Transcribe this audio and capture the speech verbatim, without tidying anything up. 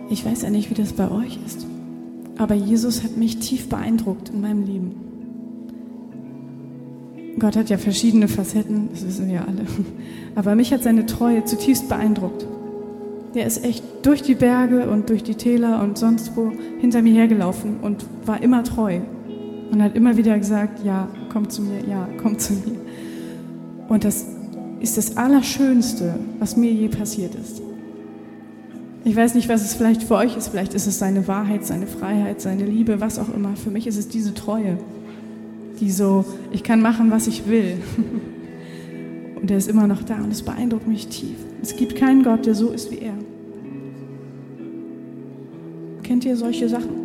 Ich weiß ja nicht, wie das bei euch ist, aber Jesus hat mich tief beeindruckt in meinem Leben. Gott hat ja verschiedene Facetten, das wissen wir ja alle. Aber mich hat seine Treue zutiefst beeindruckt. Der ist echt durch die Berge und durch die Täler und sonst wo hinter mir hergelaufen und war immer treu. Und hat immer wieder gesagt, ja, komm zu mir, ja, komm zu mir. Und das ist das Allerschönste, was mir je passiert ist. Ich weiß nicht, was es vielleicht für euch ist. Vielleicht ist es seine Wahrheit, seine Freiheit, seine Liebe, was auch immer. Für mich ist es diese Treue, die so, ich kann machen, was ich will. Und er ist immer noch da und es beeindruckt mich tief. Es gibt keinen Gott, der so ist wie er. Kennt ihr solche Sachen?